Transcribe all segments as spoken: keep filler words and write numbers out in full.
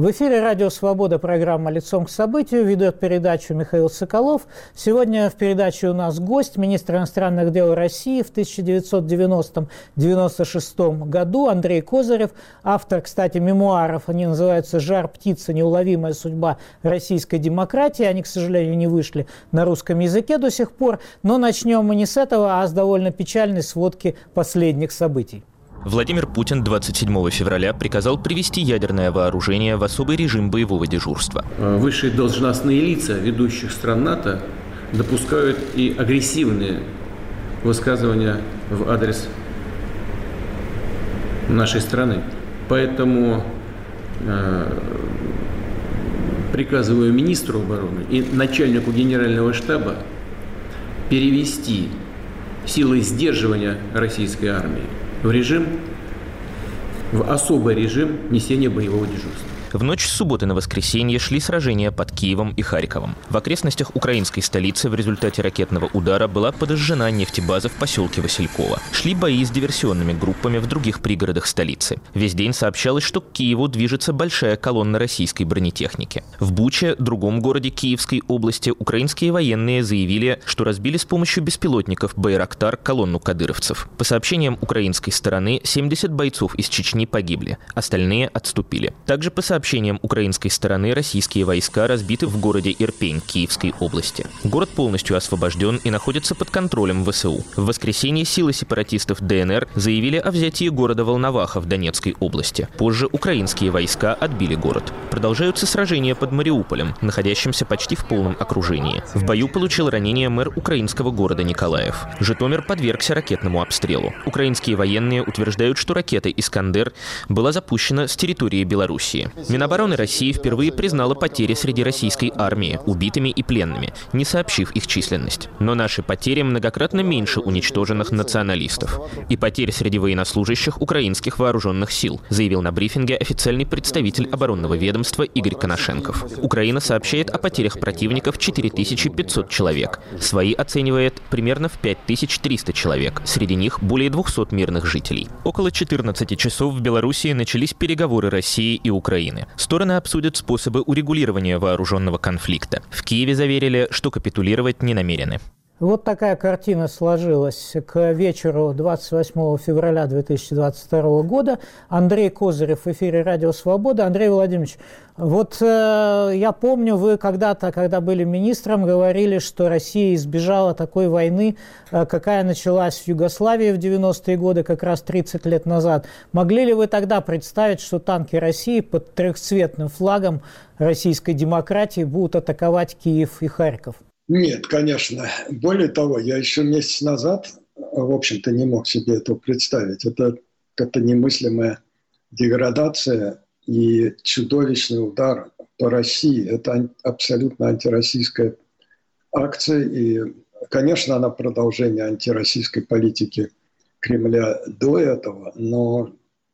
В эфире «Радио Свобода», программа «Лицом к событию». Ведет передачу Михаил Соколов. Сегодня в передаче у нас гость, министр иностранных дел России в тысяча девятьсот девяностом — девяносто шестом году Андрей Козырев. Автор, кстати, мемуаров. Они называются «Жар птица. Неуловимая судьба российской демократии». Они, к сожалению, не вышли на русском языке до сих пор. Но начнем мы не с этого, а с довольно печальной сводки последних событий. Владимир Путин двадцать седьмого февраля приказал привести ядерное вооружение в особый режим боевого дежурства. Высшие должностные лица ведущих стран НАТО допускают и агрессивные высказывания в адрес нашей страны. Поэтому э, приказываю министру обороны и начальнику генерального штаба перевести силы сдерживания российской армии в режим, в особый режим несения боевого дежурства. В ночь с субботы на воскресенье шли сражения под Киевом и Харьковом. В окрестностях украинской столицы в результате ракетного удара была подожжена нефтебаза в поселке Васильково. Шли бои с диверсионными группами в других пригородах столицы. Весь день сообщалось, что к Киеву движется большая колонна российской бронетехники. В Буче, другом городе Киевской области, украинские военные заявили, что разбили с помощью беспилотников «Байрактар» колонну кадыровцев. По сообщениям украинской стороны, семьдесят бойцов из Чечни погибли, остальные отступили. Также по сообщениям По сообщениям украинской стороны, российские войска разбиты в городе Ирпень Киевской области. Город полностью освобожден и находится под контролем ВСУ. В воскресенье силы сепаратистов ДНР заявили о взятии города Волноваха в Донецкой области. Позже украинские войска отбили город. Продолжаются сражения под Мариуполем, находящимся почти в полном окружении. В бою получил ранение мэр украинского города Николаев. Житомир подвергся ракетному обстрелу. Украинские военные утверждают, что ракета «Искандер» была запущена с территории Белоруссии. Минобороны России впервые признала потери среди российской армии, убитыми и пленными, не сообщив их численность. Но наши потери многократно меньше уничтоженных националистов. И потерь среди военнослужащих украинских вооруженных сил, заявил на брифинге официальный представитель оборонного ведомства Игорь Коношенков. Украина сообщает о потерях противников четыре тысячи пятьсот человек. Свои оценивает примерно в пять тысяч триста человек. Среди них более двухсот мирных жителей. Около четырнадцати часов в Белоруссии начались переговоры России и Украины. Стороны обсудят способы урегулирования вооруженного конфликта. В Киеве заверили, что капитулировать не намерены. Вот такая картина сложилась к вечеру двадцать восьмого февраля две тысячи двадцать второго года. Андрей Козырев в эфире «Радио Свобода». Андрей Владимирович, вот э, я помню, вы когда-то, когда были министром, говорили, что Россия избежала такой войны, э, какая началась в Югославии в девяностые годы, как раз тридцать лет назад. Могли ли вы тогда представить, что танки России под трехцветным флагом российской демократии будут атаковать Киев и Харьков? Нет, конечно. Более того, я еще месяц назад, в общем-то, не мог себе этого представить. Это, это немыслимая деградация и чудовищный удар по России. Это абсолютно антироссийская акция. И, конечно, она продолжение антироссийской политики Кремля до этого, но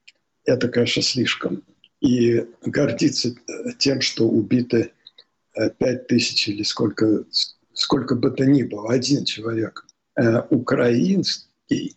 это, конечно, слишком. И гордиться тем, что убиты пять тысяч или сколько... сколько бы то ни было, один человек э, украинский,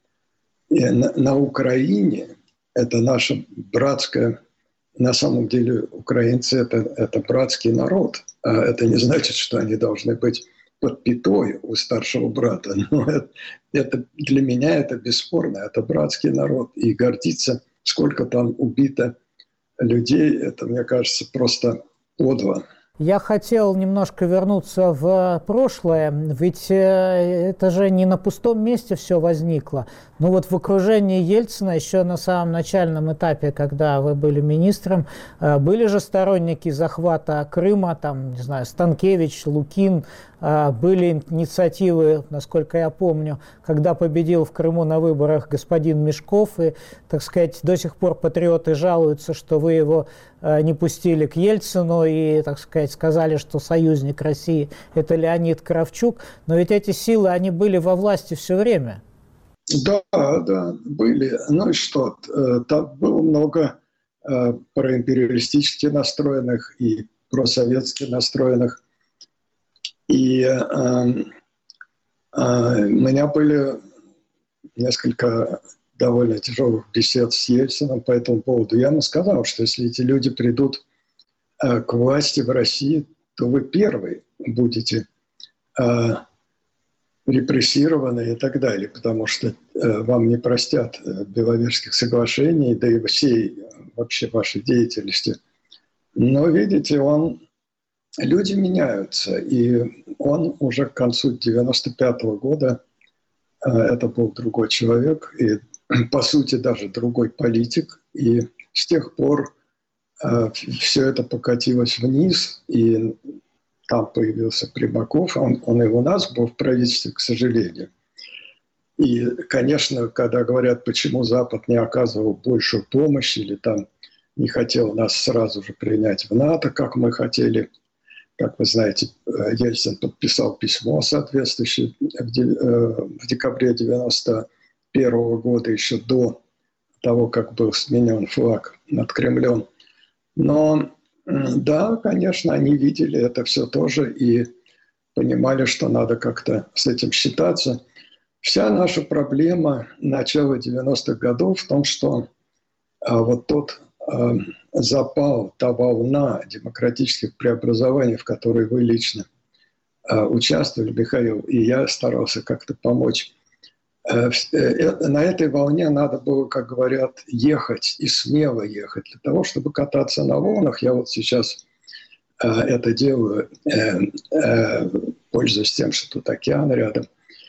и на, на Украине, это наша братская, на самом деле украинцы это, это братский народ. А это не значит, что они должны быть под пятой у старшего брата. Но это, это для меня это бесспорно, это братский народ. И гордиться, сколько там убито людей, это, мне кажется, просто подло. Я хотел немножко вернуться в прошлое, ведь это же не на пустом месте все возникло. Ну вот в окружении Ельцина еще на самом начальном этапе, когда вы были министром, были же сторонники захвата Крыма, там, не знаю, Станкевич, Лукин, были инициативы, насколько я помню, когда победил в Крыму на выборах господин Мешков, и, так сказать, до сих пор патриоты жалуются, что вы его не пустили к Ельцину и, так сказать, сказали, что союзник России – это Леонид Кравчук. Но ведь эти силы, они были во власти все время. Да, да, были. Ну и что? Там было много проимпериалистически настроенных и просоветски настроенных. И э, э, у меня были несколько довольно тяжелых бесед с Ельцином по этому поводу. Я ему сказал, что если эти люди придут к власти в России, то вы первый будете репрессированы и так далее, потому что вам не простят Беловежских соглашений, да и всей вообще вашей деятельности. Но, видите, он, люди меняются, и он уже к концу девяносто пятого года, это был другой человек, и, по сути, даже другой политик, и с тех пор все это покатилось вниз, и там появился Примаков, он, он и у нас был в правительстве, к сожалению. И, конечно, когда говорят, почему Запад не оказывал большую помощь или там не хотел нас сразу же принять в НАТО, как мы хотели, как вы знаете, Ельцин подписал письмо соответствующее в декабре девяносто первого года, еще до того, как был сменен флаг над Кремлем. Но да, конечно, они видели это все тоже и понимали, что надо как-то с этим считаться. Вся наша проблема начала девяностых годов в том, что а, вот тот а, запал, та волна демократических преобразований, в которой вы лично а, участвовали, Михаил, и я старался как-то помочь. А, э, на этой волне надо было, как говорят, ехать и смело ехать. Для того, чтобы кататься на волнах, я вот сейчас а, это делаю, э, э, пользуясь тем, что тут океан рядом.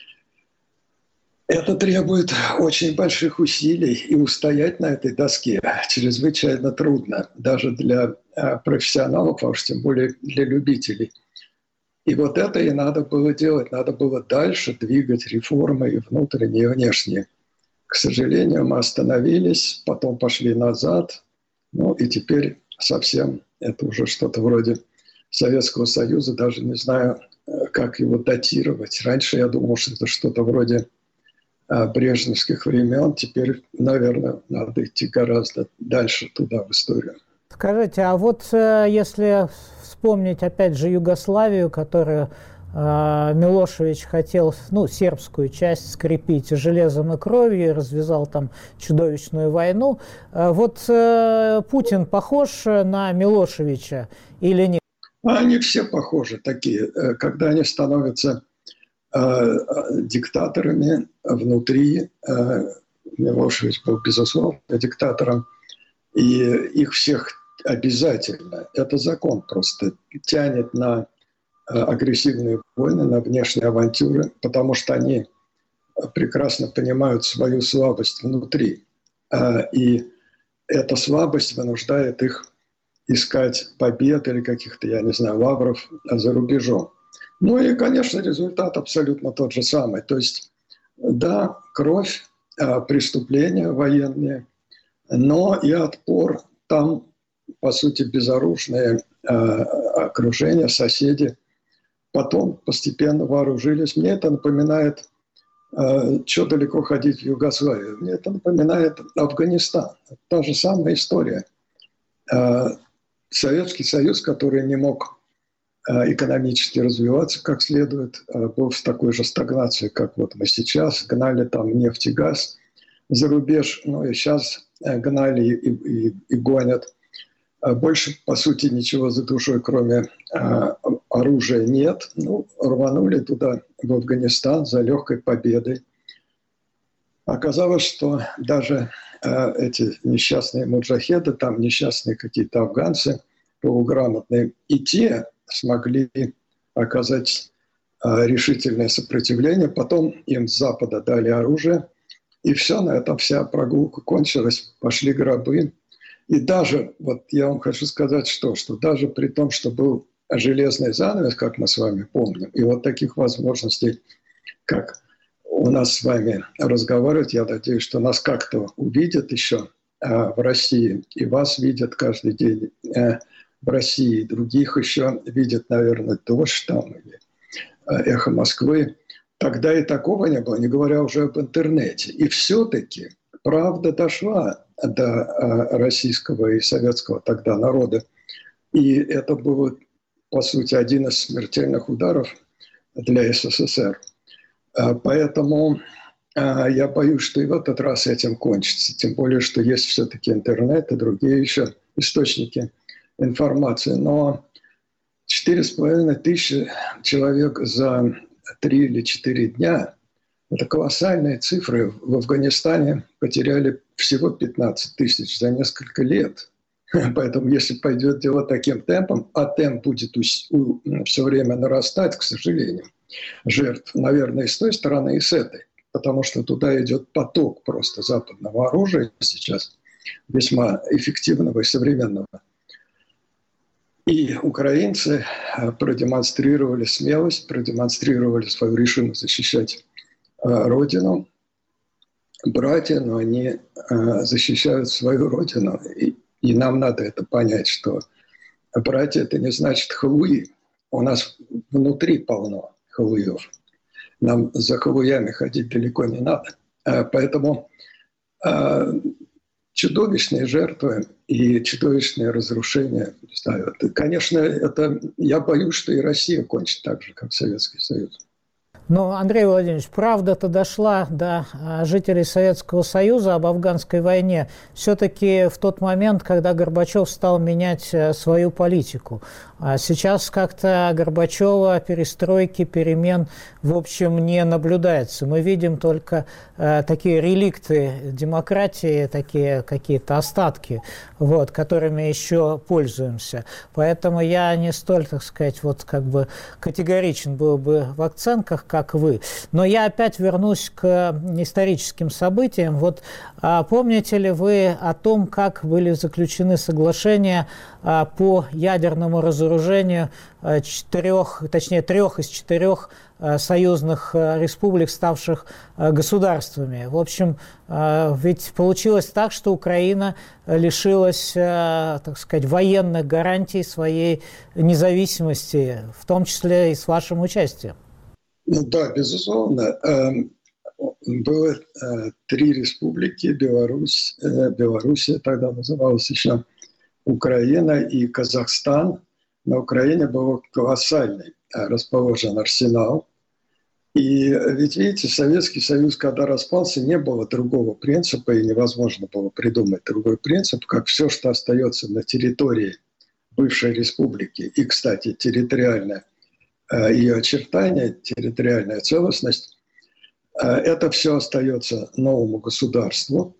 Это требует очень больших усилий, и устоять на этой доске чрезвычайно трудно, даже для профессионалов, а уж тем более для любителей. И вот это и надо было делать, надо было дальше двигать реформы и внутренние, и внешние. К сожалению, мы остановились, потом пошли назад, ну и теперь совсем это уже что-то вроде Советского Союза, даже не знаю, как его датировать. Раньше я думал, что это что-то вроде брежневских времен, теперь, наверное, надо идти гораздо дальше туда, в историю. Скажите, а вот если вспомнить, опять же, Югославию, которую э, Милошевич хотел, ну, сербскую часть скрепить железом и кровью, и развязал там чудовищную войну, э, вот э, Путин похож на Милошевича или нет? Они все похожи такие, когда они становятся диктаторами внутри. Милошевич был, безусловно, диктатором, и их всех обязательно, это закон просто, тянет на агрессивные войны, на внешние авантюры, потому что они прекрасно понимают свою слабость внутри. И эта слабость вынуждает их искать побед или каких-то, я не знаю, лавров за рубежом. Ну и, конечно, результат абсолютно тот же самый. То есть, да, кровь, преступления военные, но и отпор. Там, по сути, безоружные окружения, соседи. Потом постепенно вооружились. Мне это напоминает, что далеко ходить в Югославию. Мне это напоминает Афганистан. Та же самая история. Советский Союз, который не мог экономически развиваться как следует, был в такой же стагнации, как вот мы сейчас, гнали там нефть и газ за рубеж, ну и сейчас гнали и, и, и гонят. Больше, по сути, ничего за душой, кроме оружия, нет. Ну, рванули туда, в Афганистан, за легкой победой. Оказалось, что даже эти несчастные муджахеды, там несчастные какие-то афганцы полуграмотные, и те смогли оказать решительное сопротивление. Потом им с Запада дали оружие, и все, на этом вся прогулка кончилась, пошли гробы. И даже, вот я вам хочу сказать, что, что даже при том, что был железный занавес, как мы с вами помним, и вот таких возможностей, как у нас с вами разговаривать, я надеюсь, что нас как-то увидят еще в России, и вас видят каждый день в России, других еще видят, наверное, «Дождь» там или «Эхо Москвы». Тогда и такого не было, не говоря уже об интернете. И все-таки правда дошла до российского и советского тогда народа. И это был, по сути, один из смертельных ударов для СССР. Поэтому я боюсь, что и в этот раз этим кончится. Тем более, что есть все-таки интернет и другие еще источники информации, но четыре с половиной тысячи человек за три или четыре дня – это колоссальные цифры. В Афганистане потеряли всего пятнадцать тысяч за несколько лет. Поэтому если пойдет дело таким темпом, а темп будет все время нарастать, к сожалению, жертв, наверное, и с той стороны, и с этой, потому что туда идет поток просто западного оружия сейчас, весьма эффективного и современного. И украинцы продемонстрировали смелость, продемонстрировали свою решимость защищать родину. Братья, но они защищают свою родину. И, и нам надо это понять, что братья – это не значит халуи. У нас внутри полно халуев. Нам за халуями ходить далеко не надо. Поэтому чудовищные жертвы и чудовищные разрушения. Не знаю, это, конечно, это, я боюсь, что и Россия кончит так же, как Советский Союз. Но, Андрей Владимирович, правда-то дошла до жителей Советского Союза об афганской войне все-таки в тот момент, когда Горбачев стал менять свою политику. А сейчас как-то Горбачева перестройки, перемен, в общем, не наблюдается. Мы видим только э, такие реликты демократии, такие какие-то остатки, вот, которыми еще пользуемся. Поэтому я не столь, так сказать, вот как бы категоричен был бы в оценках, как вы. Но я опять вернусь к историческим событиям. Вот а, помните ли вы о том, как были заключены соглашения а, по ядерному разоружению четырех, точнее трех из четырех союзных республик, ставших государствами? В общем, ведь получилось так, что Украина лишилась, так сказать, военных гарантий своей независимости, в том числе и с вашим участием. Ну да, безусловно. Было три республики: Беларусь, Белоруссия тогда называлась еще, Украина и Казахстан. На Украине был колоссальный расположен арсенал. И ведь, видите, Советский Союз, когда распался, не было другого принципа, и невозможно было придумать другой принцип, как все, что остается на территории бывшей республики, и, кстати, территориальное ее очертания, территориальная целостность, это все остается новому государству.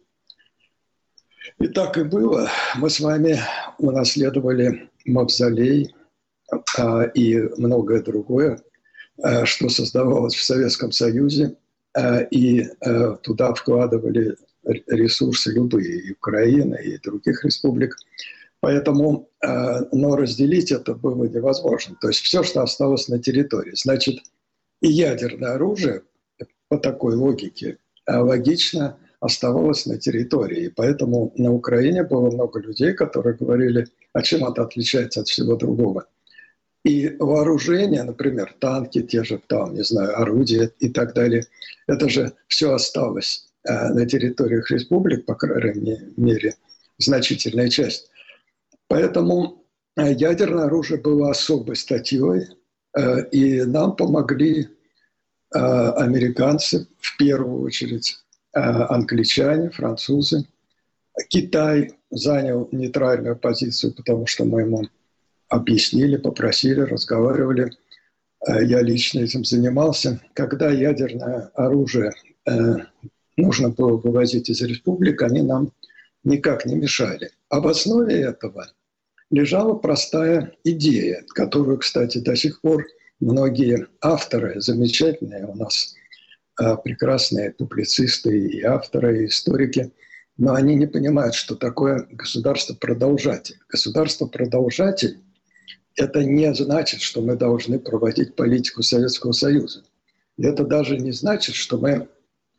И так и было. Мы с вами унаследовали мавзолей а, и многое другое, а, что создавалось в Советском Союзе, а, и а, туда вкладывали ресурсы любые, и Украины, и других республик. Поэтому, а, но разделить это было невозможно. То есть все, что осталось на территории. Значит, и ядерное оружие по такой логике а, логично оставалось на территории. И поэтому на Украине было много людей, которые говорили, а чем это отличается от всего другого. И вооружение, например, танки, те же там, не знаю, орудия и так далее, это же все осталось э, на территориях республик, по крайней мере, значительная часть. Поэтому э, ядерное оружие было особой статьей, э, и нам помогли э, американцы, в первую очередь, англичане, французы. Китай занял нейтральную позицию, потому что мы ему объяснили, попросили, разговаривали. Я лично этим занимался. Когда ядерное оружие нужно было вывозить из республик, они нам никак не мешали. А в основе этого лежала простая идея, которую, кстати, до сих пор многие авторы, замечательные у нас прекрасные публицисты и авторы, и историки, но они не понимают, что такое государство-продолжатель. Государство-продолжатель – это не значит, что мы должны проводить политику Советского Союза. И это даже не значит, что мы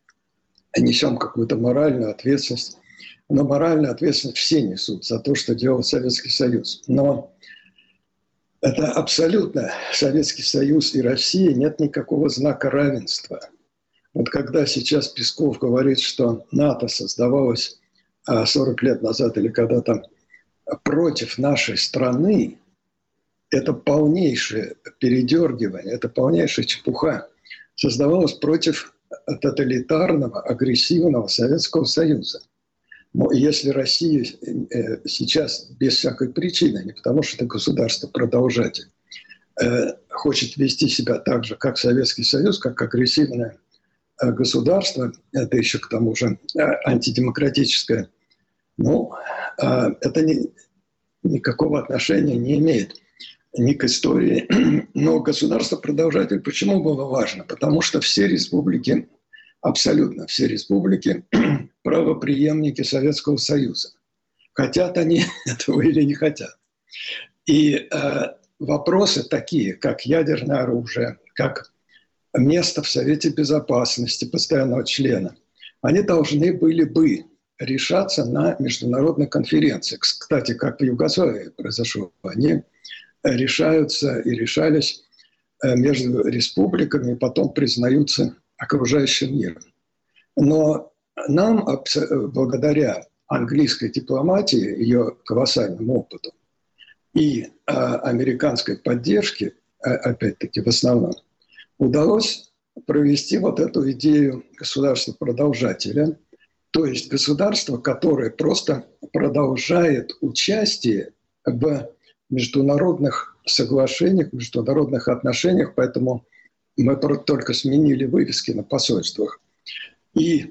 несем какую-то моральную ответственность. Но моральную ответственность все несут за то, что делал Советский Союз. Но это абсолютно Советский Союз и Россия, нет никакого знака равенства. Вот когда сейчас Песков говорит, что НАТО создавалось сорок лет назад или когда-то против нашей страны, это полнейшее передергивание, это полнейшая чепуха. Создавалось против тоталитарного, агрессивного Советского Союза. Но если Россия сейчас без всякой причины, не потому что это государство-продолжатель, хочет вести себя так же, как Советский Союз, как агрессивное государство, это еще к тому же антидемократическое, ну, это не, никакого отношения не имеет ни к истории. Но государство-продолжатель почему было важно? Потому что все республики, абсолютно все республики, правопреемники Советского Союза. Хотят они этого или не хотят. И э, вопросы такие, как ядерное оружие, как место в Совете Безопасности постоянного члена, они должны были бы решаться на международной конференции. Кстати, как в Югославии произошло, они решаются и решались между республиками, и потом признаются окружающим миром. Но нам, благодаря английской дипломатии, ее колоссальному опыту и американской поддержке, опять-таки в основном, удалось провести вот эту идею государства-продолжателя, то есть государство, которое просто продолжает участие в международных соглашениях, международных отношениях, поэтому мы только сменили вывески на посольствах. И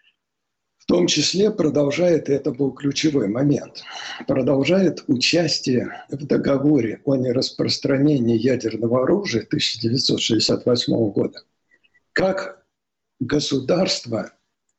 в том числе продолжает, и это был ключевой момент, продолжает участие в договоре о нераспространении ядерного оружия тысяча девятьсот шестьдесят восьмого года как государство,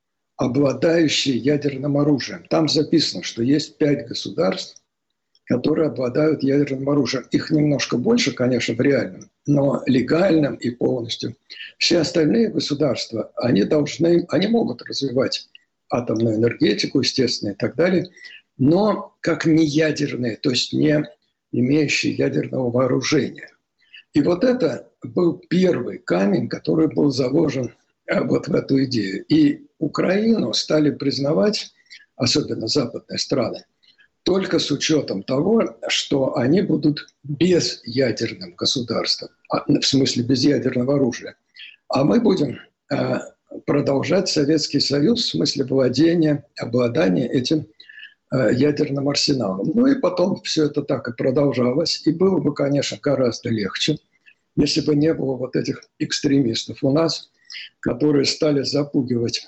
обладающее ядерным оружием. Там записано, что есть пять государств, которые обладают ядерным оружием. Их немножко больше, конечно, в реальном, но легальном и полностью. Все остальные государства, они должны, они могут развивать атомную энергетику, естественно, и так далее, но как не ядерные, то есть не имеющие ядерного вооружения. И вот это был первый камень, который был заложен вот в эту идею. И Украину стали признавать, особенно западные страны, только с учетом того, что они будут безъядерным государством, в смысле без ядерного оружия. А мы будем продолжать Советский Союз в смысле владения, обладания этим ядерным арсеналом. Ну и потом все это так и продолжалось. И было бы, конечно, гораздо легче, если бы не было вот этих экстремистов у нас, которые стали запугивать,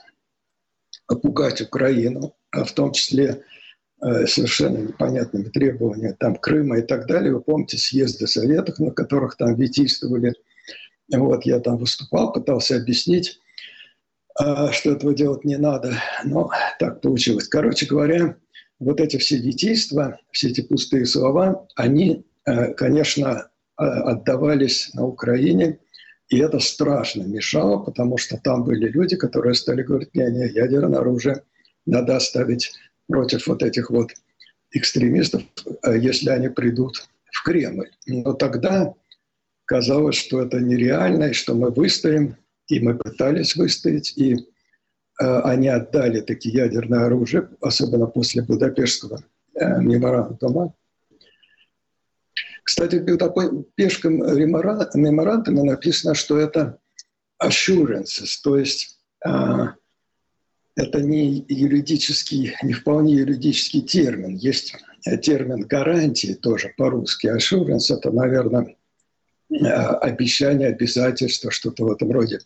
пугать Украину, а в том числе совершенно непонятными требованиями там, Крыма и так далее. Вы помните съезды Советов, на которых там витийствовали. Вот, я там выступал, пытался объяснить, что этого делать не надо, но так получилось. Короче говоря, вот эти все витийства, все эти пустые слова, они, конечно, отдавались на Украине, и это страшно мешало, потому что там были люди, которые стали говорить: не-не, ядерное оружие надо оставить против вот этих вот экстремистов, если они придут в Кремль. Но тогда казалось, что это нереально, и что мы выстоим, и мы пытались выстоять, и э, они отдали такие ядерное оружие, особенно после Будапештского э, меморандума. Кстати, в Будапештском меморандуме написано, что это assurances, то есть э, это не юридический, не вполне юридический термин. Есть термин гарантии тоже по-русски. Assurance – это, наверное, обещание, обязательство, что-то в этом роде.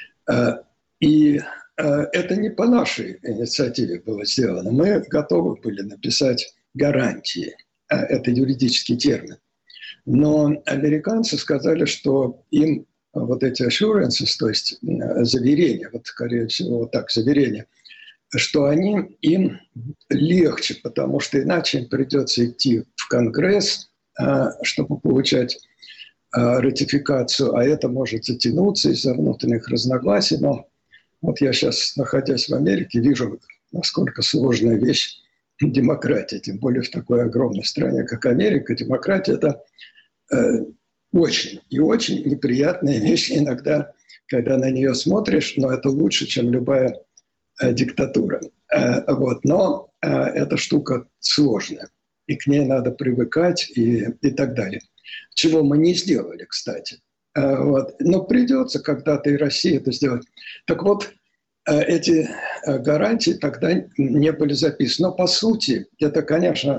И это не по нашей инициативе было сделано. Мы готовы были написать гарантии. Это юридический термин. Но американцы сказали, что им вот эти assurances, то есть заверения, вот скорее всего вот так, заверения, что они им легче, потому что иначе им придется идти в Конгресс, чтобы получать ратификацию, а это может затянуться из-за внутренних разногласий. Но вот я сейчас, находясь в Америке, вижу, насколько сложная вещь демократия, тем более в такой огромной стране, как Америка. Демократия – это э, очень и очень неприятная вещь иногда, когда на нее смотришь, но это лучше, чем любая э, диктатура. Э, вот. Но э, эта штука сложная, и к ней надо привыкать и, и так далее. Чего мы не сделали, кстати. Вот. Но придется когда-то и России это сделать. Так вот, эти гарантии тогда не были записаны. Но, по сути, это, конечно,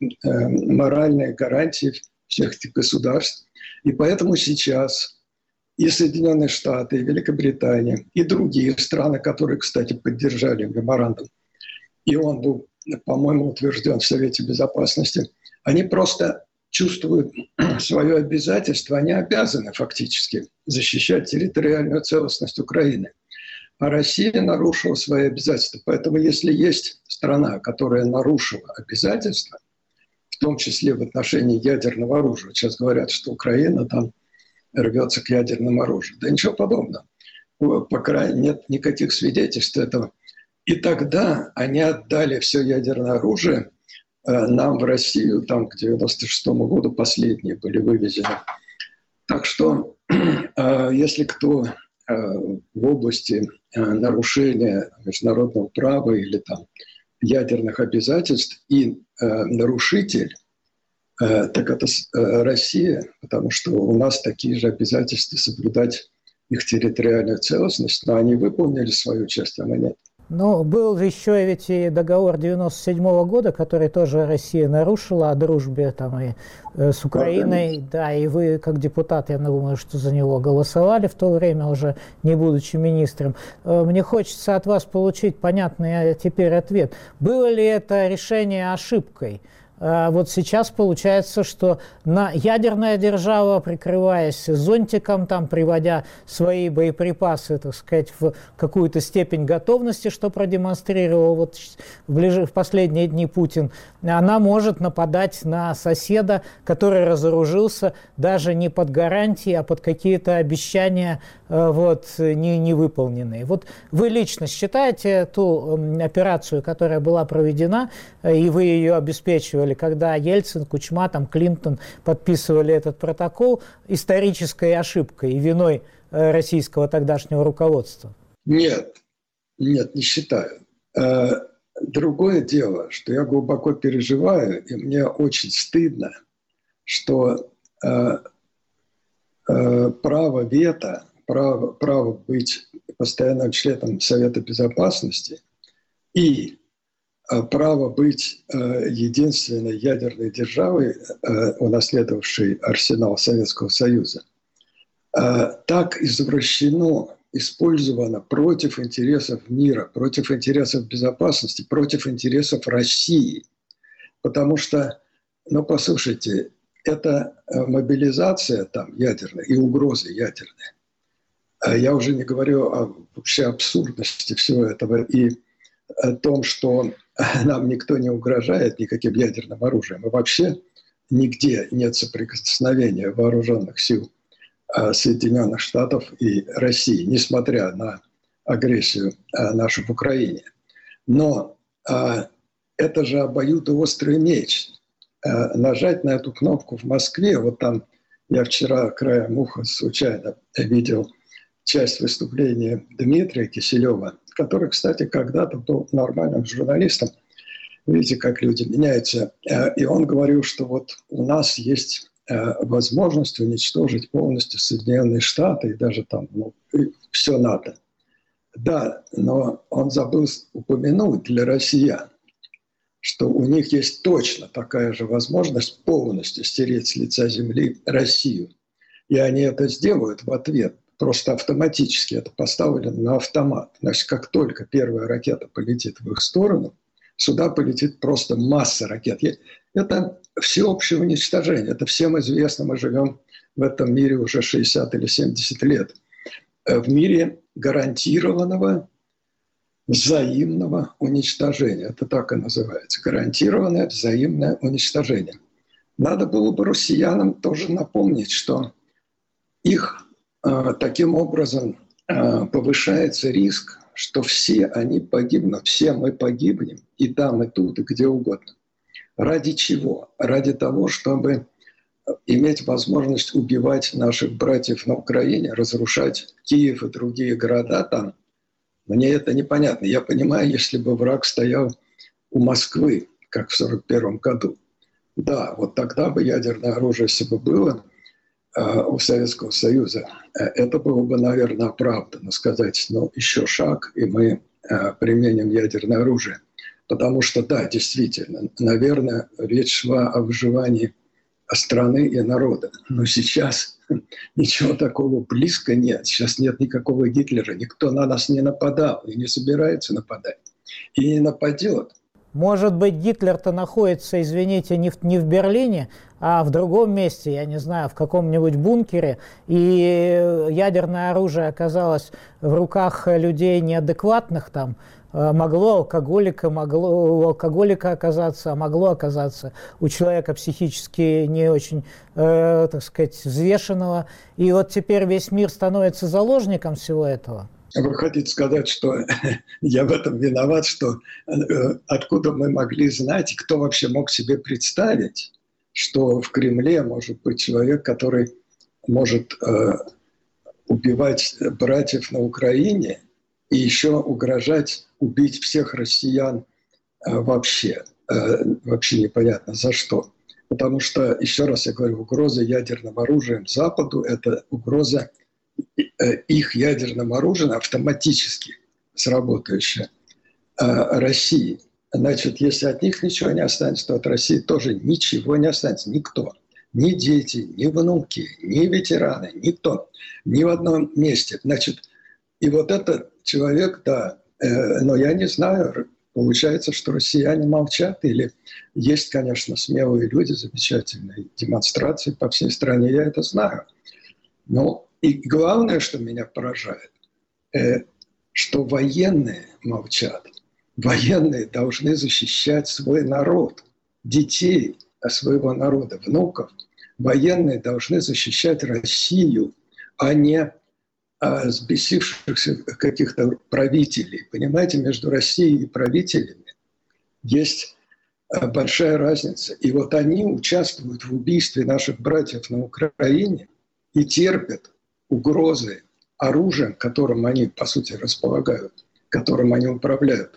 моральные гарантии всех этих государств. И поэтому сейчас и Соединенные Штаты, и Великобритания, и другие страны, которые, кстати, поддержали меморандум, и он был, по-моему, утвержден в Совете Безопасности, они просто чувствуют свое обязательство, они обязаны фактически защищать территориальную целостность Украины. А Россия нарушила свои обязательства. Поэтому если есть страна, которая нарушила обязательства, в том числе в отношении ядерного оружия, сейчас говорят, что Украина там рвется к ядерному оружию. Да ничего подобного. По крайней мере, нет никаких свидетельств этого. И тогда они отдали все ядерное оружие нам в Россию, там к девяносто шестому году последние были вывезены. Так что, если кто в области нарушения международного права или там ядерных обязательств и нарушитель, так это Россия, потому что у нас такие же обязательства соблюдать их территориальную целостность, но они выполнили свою часть, а мы нет. Ну, был еще ведь и договор девяносто седьмого года, который тоже Россия нарушила, о дружбе там и э, с Украиной. Да, и вы, как депутат, я думаю, что за него голосовали в то время, уже не будучи министром. Э, мне хочется от вас получить понятный теперь ответ. Было ли это решение ошибкой? Вот сейчас получается, что на ядерная держава, прикрываясь зонтиком, там, приводя свои боеприпасы, так сказать, в какую-то степень готовности, что продемонстрировал вот в, ближ... в последние дни Путин, она может нападать на соседа, который разоружился даже не под гарантии, а под какие-то обещания вот, не, не выполненные. Вот вы лично считаете ту операцию, которая была проведена, и вы ее обеспечивали, когда Ельцин, Кучма, там, Клинтон подписывали этот протокол, исторической ошибкой и виной российского тогдашнего руководства? Нет, нет, не считаю. Другое дело, что я глубоко переживаю, и мне очень стыдно, что право вето, право, право быть постоянным членом Совета Безопасности и право быть единственной ядерной державой, унаследовавшей арсенал Советского Союза, так извращено, использовано против интересов мира, против интересов безопасности, против интересов России. Потому что, ну, послушайте, это мобилизация там ядерная и угрозы ядерные. Я уже не говорю о вообще абсурдности всего этого и о том, что нам никто не угрожает никаким ядерным оружием. И вообще нигде нет соприкосновения вооруженных сил Соединенных Штатов и России, несмотря на агрессию нашу в Украине. Но это же обоюдоострый меч. Нажать на эту кнопку в Москве, вот там я вчера краем уха случайно видел часть выступления Дмитрия Киселева, который, кстати, когда-то был нормальным журналистом. Видите, как люди меняются. И он говорил, что вот у нас есть возможность уничтожить полностью Соединенные Штаты и даже там ну, все НАТО. Да, но он забыл упомянуть для россиян, что у них есть точно такая же возможность полностью стереть с лица земли Россию. И они это сделают в ответ. Просто автоматически это поставлено на автомат. Значит, как только первая ракета полетит в их сторону, сюда полетит просто масса ракет. Это всеобщее уничтожение. Это всем известно. Мы живем в этом мире уже шестьдесят или семьдесят лет. В мире гарантированного взаимного уничтожения. Это так и называется. Гарантированное взаимное уничтожение. Надо было бы россиянам тоже напомнить, что их э, таким образом э, повышается риск, что все они погибнут, все мы погибнем, и там, и тут, и где угодно. Ради чего? Ради того, чтобы иметь возможность убивать наших братьев на Украине, разрушать Киев и другие города там. Мне это непонятно. Я понимаю, если бы враг стоял у Москвы, как в сорок первом году. Да, вот тогда бы ядерное оружие, если бы было э, у Советского Союза, э, это было бы, наверное, оправданно сказать, ну, еще шаг, и мы применим ядерное оружие. Потому что, да, действительно, наверное, речь шла о выживании страны и народа. Но сейчас ничего такого близко нет. Сейчас нет никакого Гитлера. Никто на нас не нападал и не собирается нападать. И не нападет. Может быть, Гитлер-то находится, извините, не в, не в Берлине, а в другом месте, я не знаю, в каком-нибудь бункере, и ядерное оружие оказалось в руках людей неадекватных, там, могло алкоголика, могло у алкоголика оказаться, а могло оказаться у человека психически не очень, э, так сказать, взвешенного. И вот теперь весь мир становится заложником всего этого. Вы хотите сказать, что я в этом виноват, что откуда мы могли знать, кто вообще мог себе представить, что в Кремле может быть человек, который может э, убивать братьев на Украине и еще угрожать убить всех россиян э, вообще. Э, вообще непонятно за что. Потому что, еще раз я говорю, угроза ядерным оружием Западу – это угроза их ядерным оружием автоматически сработающая России. Значит, если от них ничего не останется, то от России тоже ничего не останется. Никто. Ни дети, ни внуки, ни ветераны, никто. Ни в одном месте. Значит, и вот этот человек, да, э, но я не знаю, получается, что россияне молчат, или есть, конечно, смелые люди, замечательные демонстрации по всей стране, я это знаю. Но и главное, что меня поражает, э, что военные молчат. Военные должны защищать свой народ, детей своего народа, внуков. Военные должны защищать Россию, а не а, взбесившихся каких-то правителей. Понимаете, между Россией и правителями есть а, большая разница. И вот они участвуют в убийстве наших братьев на Украине и терпят угрозы оружием, которым они, по сути, располагают, которым они управляют,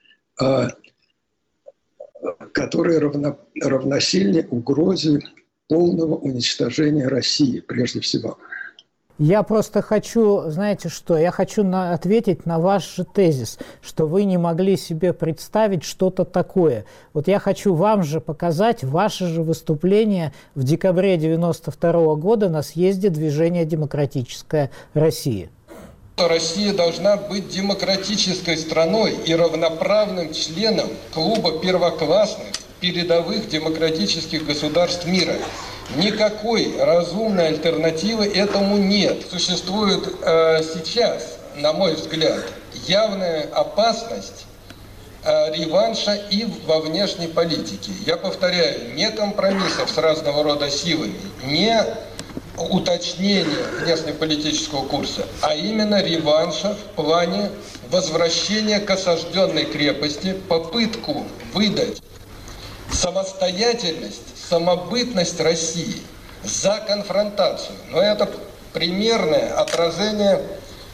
которые равно, равносильны угрозе полного уничтожения России, прежде всего. Я просто хочу, знаете что, я хочу на, ответить на ваш же тезис, что вы не могли себе представить что-то такое. Вот я хочу вам же показать ваше же выступление в декабре девяносто второго года на съезде движения «Демократическая Россия». Россия должна быть демократической страной и равноправным членом клуба первоклассных передовых демократических государств мира. Никакой разумной альтернативы этому нет. Существует э, сейчас, на мой взгляд, явная опасность э, реванша и во внешней политике. Я повторяю, не компромиссов с разного рода силами, не уточнения внешнеполитического курса, а именно реванша в плане возвращения к осажденной крепости, попытку выдать самостоятельность, самобытность России за конфронтацию. Но это примерное отражение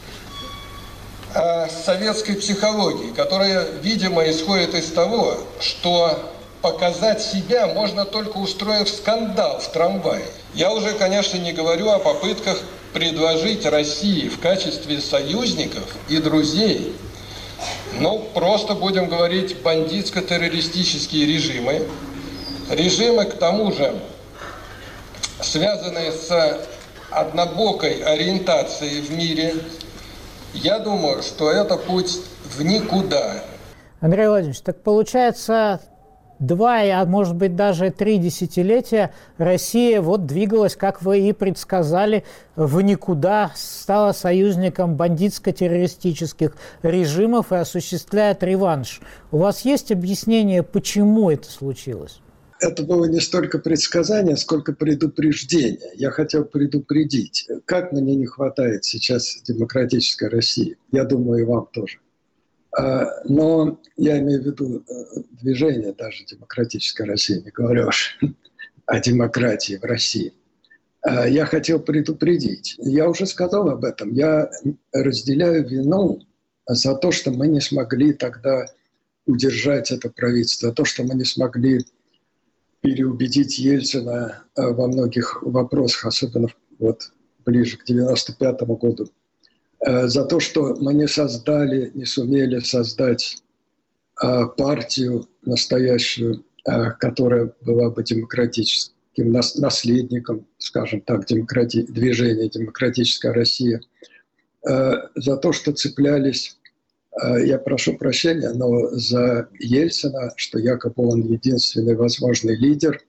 э, советской психологии, которая, видимо, исходит из того, что показать себя можно только устроив скандал в трамвае. Я уже, конечно, не говорю о попытках предложить России в качестве союзников и друзей, ну, просто будем говорить бандитско-террористические режимы, режимы, к тому же, связанные с однобокой ориентацией в мире. Я думаю, что это путь в никуда. Андрей Владимирович, так получается, два, а может быть даже три десятилетия Россия вот двигалась, как вы и предсказали, в никуда, стала союзником бандитско-террористических режимов и осуществляет реванш. У вас есть объяснение, почему это случилось? Это было не столько предсказание, сколько предупреждение. Я хотел предупредить, как мне не хватает сейчас демократической России. Я думаю, и вам тоже. Но я имею в виду движение даже демократической России, не говорю уж о демократии в России. Я хотел предупредить. Я уже сказал об этом. Я разделяю вину за то, что мы не смогли тогда удержать это правительство, за то, что мы не смогли переубедить Ельцина во многих вопросах, особенно вот ближе к девяносто пятому году. за то, что мы не создали, не сумели создать партию настоящую, которая была бы демократическим наследником, скажем так, демократи... движения «Демократическая Россия», за то, что цеплялись, я прошу прощения, но за Ельцина, что якобы он единственный возможный лидер.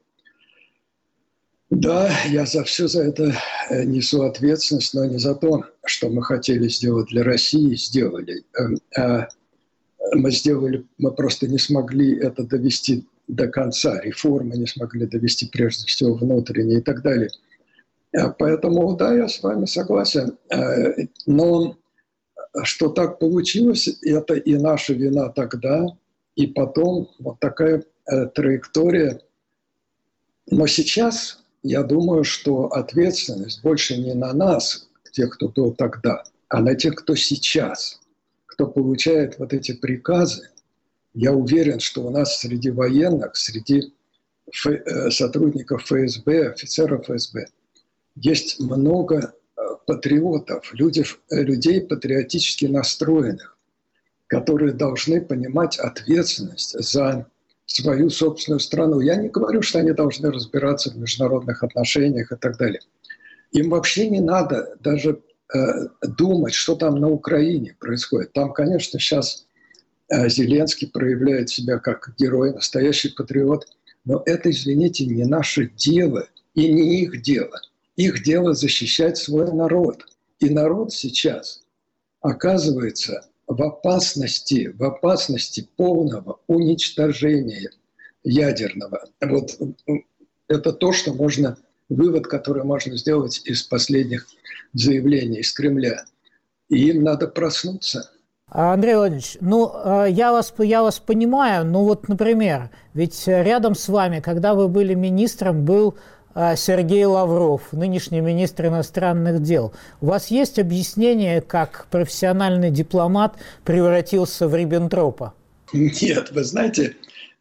Да, я за все за это несу ответственность, но не за то, что мы хотели сделать для России, сделали. Мы сделали, мы просто не смогли это довести до конца, реформы не смогли довести прежде всего внутренние и так далее. Поэтому, да, я с вами согласен. Но что так получилось, это и наша вина тогда, и потом вот такая траектория. Но сейчас я думаю, что ответственность больше не на нас, тех, кто был тогда, а на тех, кто сейчас, кто получает вот эти приказы. Я уверен, что у нас среди военных, среди сотрудников эф эс бэ, офицеров эф эс бэ, есть много патриотов, людей, людей патриотически настроенных, которые должны понимать ответственность за свою собственную страну. Я не говорю, что они должны разбираться в международных отношениях и так далее. Им вообще не надо даже э, думать, что там на Украине происходит. Там, конечно, сейчас э, Зеленский проявляет себя как герой, настоящий патриот, но это, извините, не наше дело и не их дело. Их дело защищать свой народ. И народ сейчас оказывается в опасности, в опасности полного уничтожения ядерного. Вот это то, что можно, вывод, который можно сделать из последних заявлений из Кремля. И им надо проснуться. Андрей Владимирович, ну, я вас, я вас понимаю, ну вот, например, ведь рядом с вами, когда вы были министром, был Сергей Лавров, нынешний министр иностранных дел. У вас есть объяснение, как профессиональный дипломат превратился в Риббентропа? Нет, вы знаете,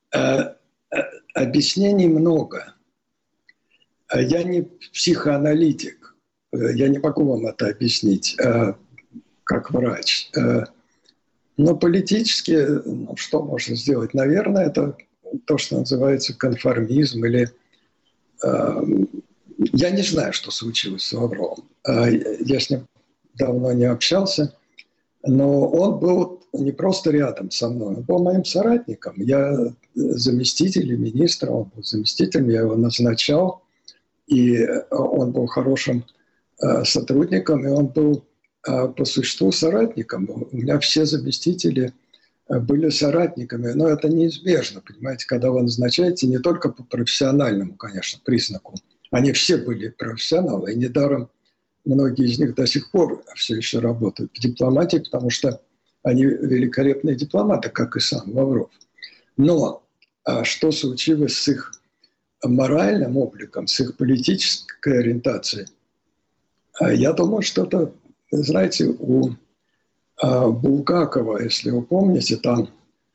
объяснений много. Я не психоаналитик, я не могу вам это объяснить как врач. Но политически, ну, что можно сделать? Наверное, это то, что называется конформизм или... Я не знаю, что случилось с Лавровым. Я с ним давно не общался, но он был не просто рядом со мной, он был моим соратником. Я заместитель министра, он был заместителем, я его назначал, и он был хорошим сотрудником, и он был по существу соратником. У меня все заместители были соратниками, но это неизбежно, понимаете, когда вы назначаете не только по профессиональному, конечно, признаку. Они все были профессионалы, и недаром многие из них до сих пор все еще работают в дипломатии, потому что они великолепные дипломаты, как и сам Лавров. Но а что случилось с их моральным обликом, с их политической ориентацией? Я думаю, что это, знаете, у Булгакова, если вы помните, там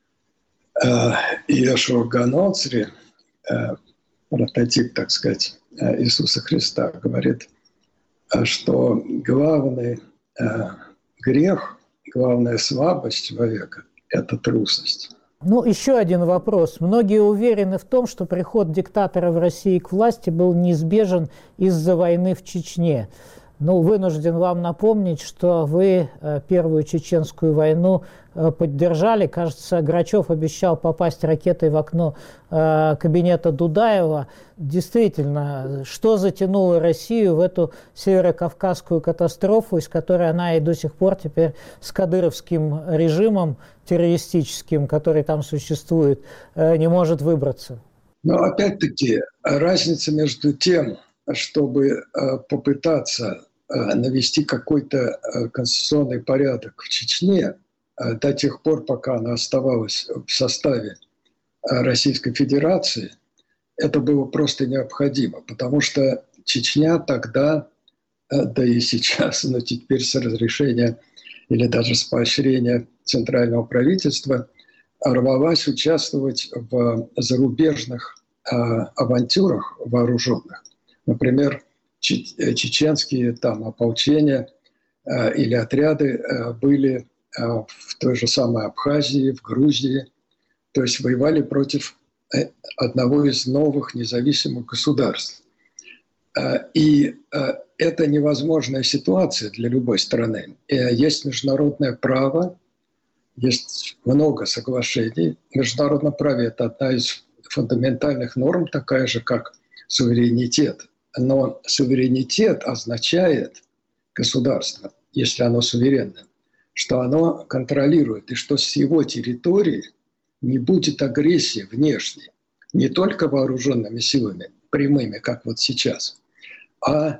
Иешуа Ганоцри, прототип, так сказать, Иисуса Христа, говорит, что главный грех, главная слабость человека – это трусость. Ну, еще один вопрос. Многие уверены в том, что приход диктатора в России к власти был неизбежен из-за войны в Чечне. Ну, вынужден вам напомнить, что вы Первую Чеченскую войну поддержали. Кажется, Грачев обещал попасть ракетой в окно кабинета Дудаева. Действительно, что затянуло Россию в эту северокавказскую катастрофу, из которой она и до сих пор теперь с кадыровским режимом террористическим, который там существует, не может выбраться? Но опять-таки разница между тем, чтобы попытаться навести какой-то конституционный порядок в Чечне до тех пор, пока она оставалась в составе Российской Федерации, это было просто необходимо, потому что Чечня тогда, да и сейчас, но теперь с разрешения или даже с поощрения центрального правительства, рвалась участвовать в зарубежных авантюрах вооруженных. Например, чеченские там ополчения или отряды были в той же самой Абхазии, в Грузии, то есть воевали против одного из новых независимых государств. И это невозможная ситуация для любой страны. Есть международное право, есть много соглашений. В международном праве это одна из фундаментальных норм, такая же, как суверенитет. Но суверенитет означает государство, если оно суверенное, что оно контролирует, и что с его территории не будет агрессии внешней, не только вооруженными силами, прямыми, как вот сейчас, а,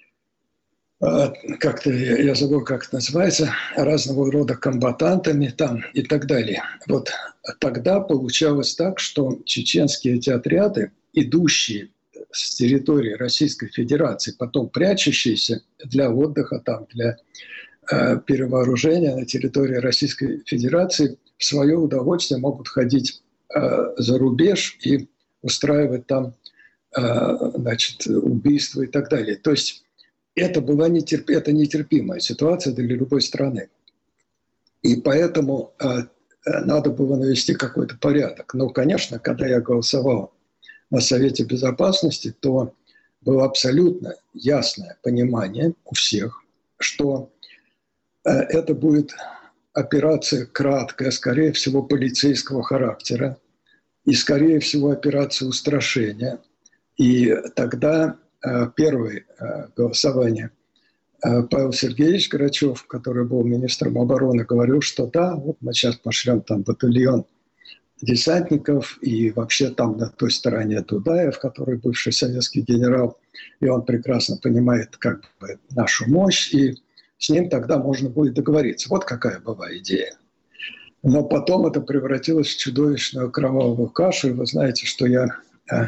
а как-то, я забыл, как это называется, разного рода комбатантами там и так далее. Вот тогда получалось так, что чеченские эти отряды, идущие с территории Российской Федерации, потом прячущиеся для отдыха, там, для э, перевооружения на территории Российской Федерации, в свое удовольствие могут ходить э, за рубеж и устраивать там э, значит, убийства и так далее. То есть это была нетерп... это нетерпимая ситуация для любой страны. И поэтому э, надо было навести какой-то порядок. Но, конечно, когда я голосовал на Совете Безопасности, то было абсолютно ясное понимание у всех, что э, это будет операция краткая, скорее всего, полицейского характера, и, скорее всего, операция устрашения. И тогда э, первое э, голосование э, Павел Сергеевич Грачев, который был министром обороны, говорил, что да, вот мы сейчас пошлем там батальон десантников, и вообще там на той стороне Дудаев, который бывший советский генерал, и он прекрасно понимает как бы нашу мощь, и с ним тогда можно будет договориться. Вот какая была идея. Но потом это превратилось в чудовищную кровавую кашу, и вы знаете, что я э,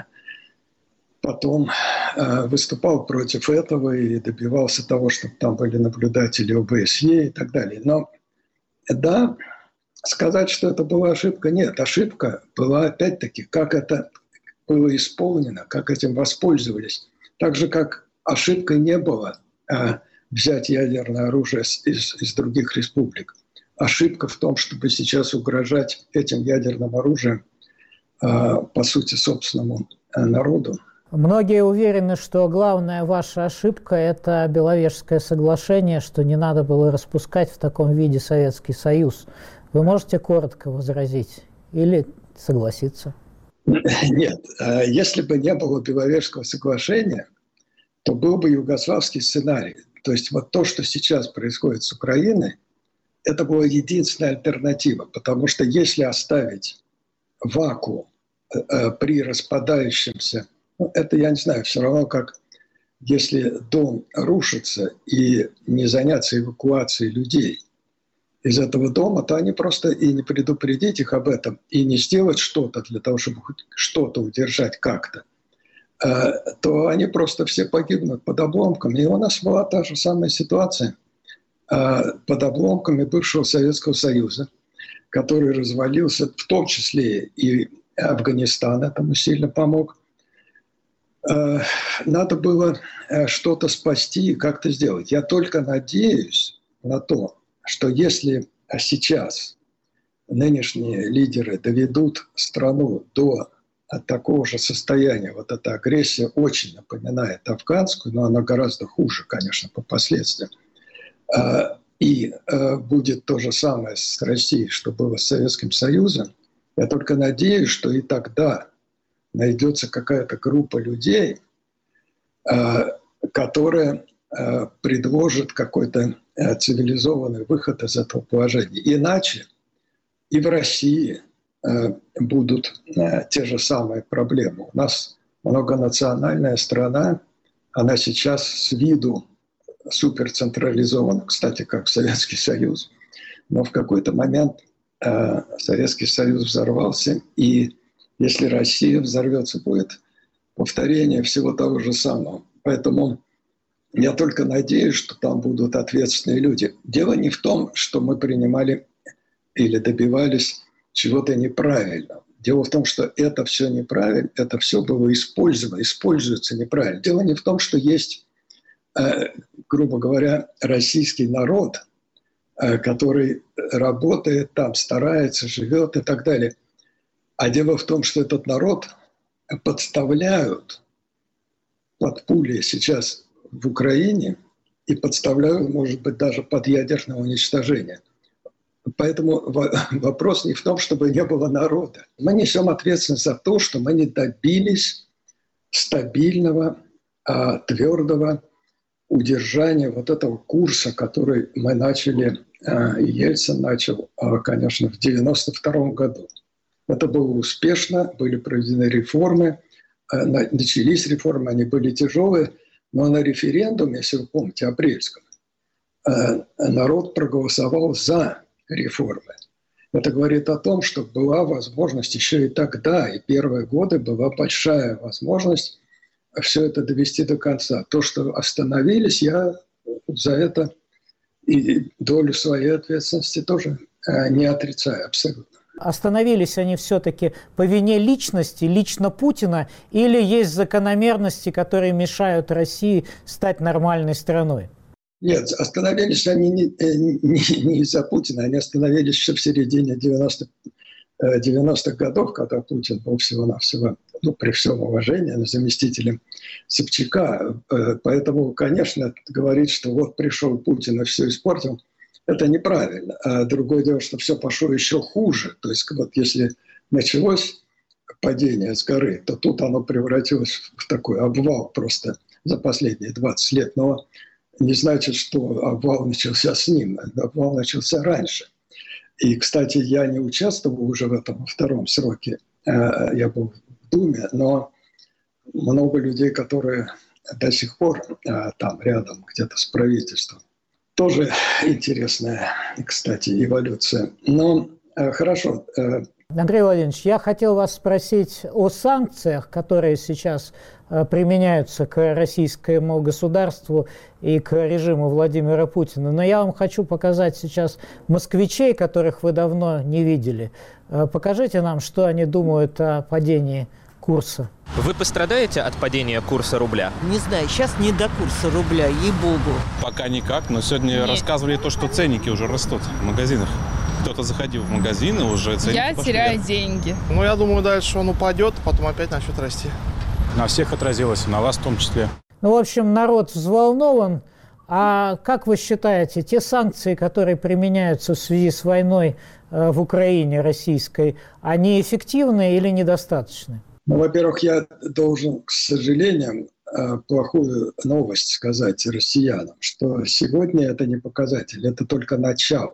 потом э, выступал против этого и добивался того, чтобы там были наблюдатели ОБСЕ и так далее. Но да, сказать, что это была ошибка, нет. Ошибка была опять-таки, как это было исполнено, как этим воспользовались. Так же, как ошибкой не было э, взять ядерное оружие из, из других республик. Ошибка в том, чтобы сейчас угрожать этим ядерным оружием, э, по сути, собственному э, народу. Многие уверены, что главная ваша ошибка – это Беловежское соглашение, что не надо было распускать в таком виде Советский Союз. Вы можете коротко возразить или согласиться? Нет. Если бы не было Беловежского соглашения, то был бы югославский сценарий. То есть вот то, что сейчас происходит с Украиной, это была единственная альтернатива. Потому что если оставить вакуум э, при распадающемся, ну, это, я не знаю, все равно как если дом рушится и не заняться эвакуацией людей из этого дома, то они просто и не предупредить их об этом, и не сделать что-то для того, чтобы хоть что-то удержать как-то, то они просто все погибнут под обломками. И у нас была та же самая ситуация под обломками бывшего Советского Союза, который развалился, в том числе и Афганистан этому сильно помог. Надо было что-то спасти и как-то сделать. Я только надеюсь на то, что если сейчас нынешние лидеры доведут страну до такого же состояния, вот эта агрессия очень напоминает афганскую, но она гораздо хуже, конечно, по последствиям, и будет то же самое с Россией, что было с Советским Союзом, я только надеюсь, что и тогда найдется какая-то группа людей, которая предложит какой-то цивилизованный выход из этого положения. Иначе и в России будут те же самые проблемы. У нас многонациональная страна, она сейчас с виду суперцентрализована, кстати, как Советский Союз, но в какой-то момент Советский Союз взорвался, и если Россия взорвется, будет повторение всего того же самого. Поэтому я только надеюсь, что там будут ответственные люди. Дело не в том, что мы принимали или добивались чего-то неправильного. Дело в том, что это все неправильно, это все было использовано, используется неправильно. Дело не в том, что есть э, грубо говоря, российский народ, который работает там, старается, живет и так далее. А дело в том, что этот народ подставляют под пули сейчас в Украине и подставляют, может быть, даже под ядерное уничтожение. Поэтому вопрос не в том, чтобы не было народа. Мы несем ответственность за то, что мы не добились стабильного, твердого удержания вот этого курса, который мы начали, Ельцин начал, конечно, в девяносто втором году. Это было успешно, были проведены реформы, начались реформы, они были тяжелые, но на референдуме, если вы помните, апрельском, народ проголосовал за реформы. Это говорит о том, что была возможность еще и тогда, и первые годы была большая возможность все это довести до конца. То, что остановились, я за это и долю своей ответственности тоже не отрицаю абсолютно. Остановились они все-таки по вине личности, лично Путина, или есть закономерности, которые мешают России стать нормальной страной? Нет, остановились они не, не, не из-за Путина, они остановились еще в середине девяностых годов, когда Путин был всего-навсего, ну, при всем уважении, заместителем Собчака. Поэтому, конечно, говорить, что вот пришел Путин и все испортил, это неправильно. А другое дело, что все пошло еще хуже. То есть вот если началось падение с горы, то тут оно превратилось в такой обвал просто за последние двадцать лет. Но не значит, что обвал начался с ним. Обвал начался раньше. И, кстати, я не участвовал уже в этом втором сроке. Я был в Думе, но много людей, которые до сих пор там рядом, где-то с правительством. Тоже интересная, кстати, эволюция. Но хорошо. Андрей Владимирович, я хотел вас спросить о санкциях, которые сейчас применяются к российскому государству и к режиму Владимира Путина. Но я вам хочу показать сейчас москвичей, которых вы давно не видели. Покажите нам, что они думают о падении курса. Вы пострадаете от падения курса рубля? Не знаю, сейчас не до курса рубля, ей-богу. Пока никак, но сегодня Нет. рассказывали то, что ценники уже растут в магазинах. Кто-то заходил в магазин и уже ценники Я пошли. теряю деньги. Ну, я думаю, дальше он упадет, потом опять начнет расти. На всех отразилось, на вас в том числе. Ну, в общем, народ взволнован. А как вы считаете, те санкции, которые применяются в связи с войной в Украине российской, они эффективны или недостаточны? Ну, во-первых, я должен, к сожалению, плохую новость сказать россиянам, что сегодня это не показатель, это только начало.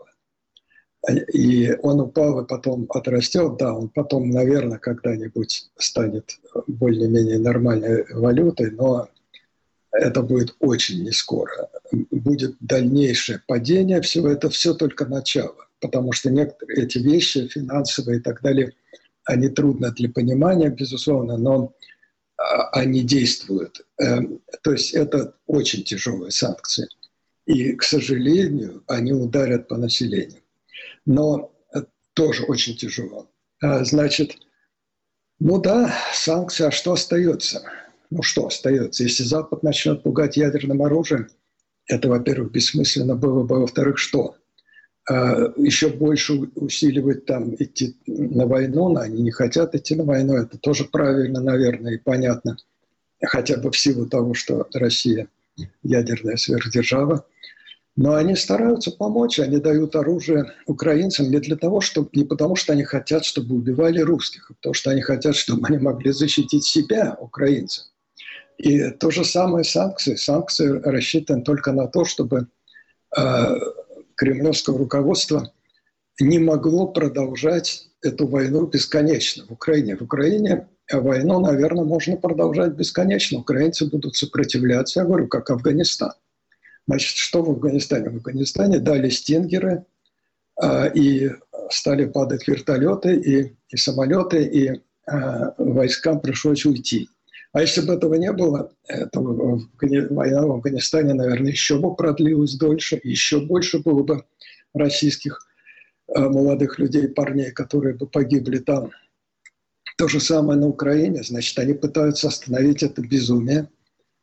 И он упал и потом отрастет, да, он потом, наверное, когда-нибудь станет более-менее нормальной валютой, но это будет очень нескоро. Будет дальнейшее падение всего, это все только начало, потому что некоторые эти вещи, финансовые и так далее, они трудны для понимания, безусловно, но они действуют. То есть это очень тяжелые санкции. И, к сожалению, они ударят по населению. Но тоже очень тяжело. Значит, ну да, санкции, а что остается? Ну что остается? Если Запад начнет пугать ядерным оружием, это, во-первых, бессмысленно было бы, во-вторых, что? Еще больше усиливать там, идти на войну, но они не хотят идти на войну, это тоже правильно, наверное, и понятно, хотя бы в силу того, что Россия ядерная сверхдержава. Но они стараются помочь, они дают оружие украинцам не для того, чтобы, не потому, что они хотят, чтобы убивали русских, а потому что они хотят, чтобы они могли защитить себя, украинцы. И то же самое санкции. Санкции рассчитаны только на то, чтобы э, кремлевское руководство не могло продолжать эту войну бесконечно в Украине. В Украине войну, наверное, можно продолжать бесконечно. Украинцы будут сопротивляться, я говорю, как Афганистан. Значит, что в Афганистане? В Афганистане дали стингеры, э, и стали падать вертолеты и, и самолеты, и э, войскам пришлось уйти. А если бы этого не было, то война в Афганистане, наверное, еще бы продлилась дольше, еще больше было бы российских э, молодых людей, парней, которые бы погибли там. То же самое на Украине. Значит, они пытаются остановить это безумие.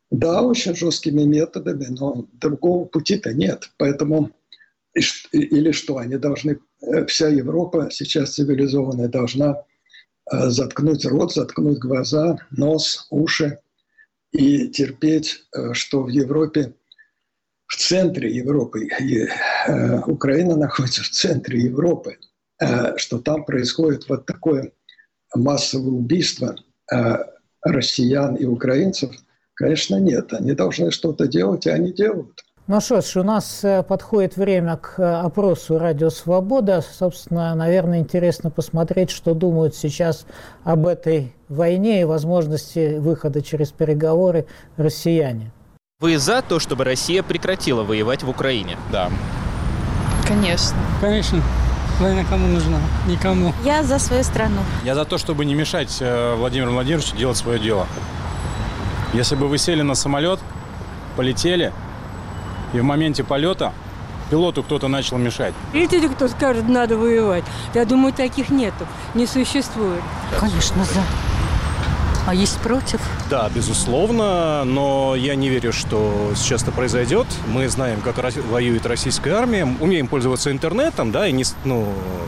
Да, очень жесткими методами, но другого пути-то нет. Поэтому или что, они должны, вся Европа сейчас цивилизованная должна заткнуть рот, заткнуть глаза, нос, уши и терпеть, что в Европе, в центре Европы, и Украина находится в центре Европы, что там происходит вот такое массовое убийство россиян и украинцев. Конечно, нет. Они должны что-то делать, и они делают. Ну что ж, у нас подходит время к опросу «Радио Свобода». Собственно, наверное, интересно посмотреть, что думают сейчас об этой войне и возможности выхода через переговоры россияне. Вы за то, чтобы Россия прекратила воевать в Украине? Да. Конечно. Конечно. Война кому нужна? Никому. Я за свою страну. Я за то, чтобы не мешать Владимиру Владимировичу делать свое дело. Если бы вы сели на самолет, полетели, и в моменте полета пилоту кто-то начал мешать. Видите, кто скажет, надо воевать? Я думаю, таких нету, не существует. Конечно, за. А есть против? Да, безусловно, но я не верю, что сейчас это произойдет. Мы знаем, как воюет российская армия, умеем пользоваться интернетом, да, и не, ну,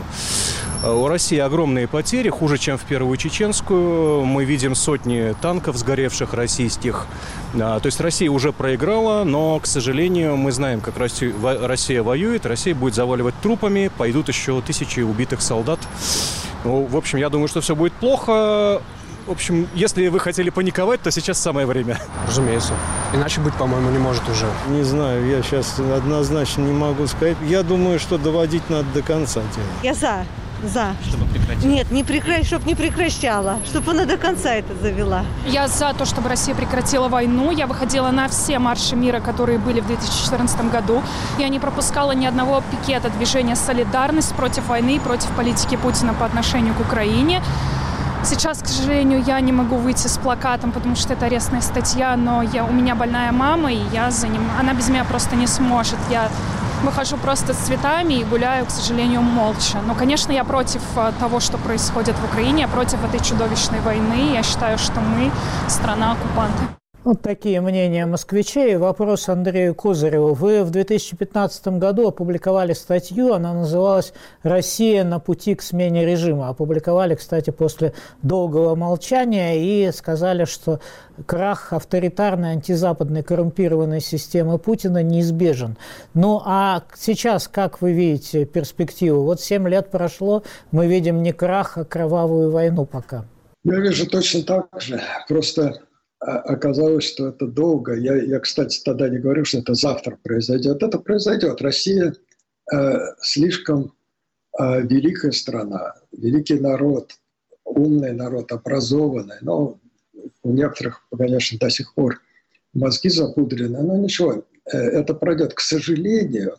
у России огромные потери, хуже, чем в Первую Чеченскую. Мы видим сотни танков сгоревших российских. То есть Россия уже проиграла, но, к сожалению, мы знаем, как Россия воюет. Россия будет заваливать трупами, пойдут еще тысячи убитых солдат. Ну, в общем, я думаю, что все будет плохо. В общем, если вы хотели паниковать, то сейчас самое время. Разумеется. Иначе быть, по-моему, не может уже. Не знаю, я сейчас однозначно не могу сказать. Я думаю, что доводить надо до конца дела. Я за. За. Чтобы прекратить? Нет, не прекращ... чтобы не прекращала. Чтобы она до конца это завела. Я за то, чтобы Россия прекратила войну. Я выходила на все марши мира, которые были в две тысячи четырнадцатом году. Я не пропускала ни одного пикета движения «Солидарность» против войны, против политики Путина по отношению к Украине. Сейчас, к сожалению, я не могу выйти с плакатом, потому что это арестная статья, но я, у меня больная мама, и я за ним, она без меня просто не сможет. Я выхожу просто с цветами и гуляю, к сожалению, молча. Но, конечно, я против того, что происходит в Украине, я против этой чудовищной войны. Я считаю, что мы страна-оккупанты. Вот такие мнения москвичей. Вопрос Андрею Козыреву. Вы в две тысячи пятнадцатом году опубликовали статью, она называлась «Россия на пути к смене режима». Опубликовали, кстати, после долгого молчания и сказали, что крах авторитарной, антизападной, коррумпированной системы Путина неизбежен. Ну а сейчас, как вы видите перспективу? Вот семь лет прошло, мы видим не крах, а кровавую войну пока. Я вижу точно так же. Просто оказалось, что это долго. Я, я, кстати, тогда не говорю, что это завтра произойдет. Это произойдет. Россия э, слишком э, великая страна, великий народ, умный народ, образованный. Но у некоторых, конечно, до сих пор мозги запудрены. Но ничего, э, это пройдет. К сожалению,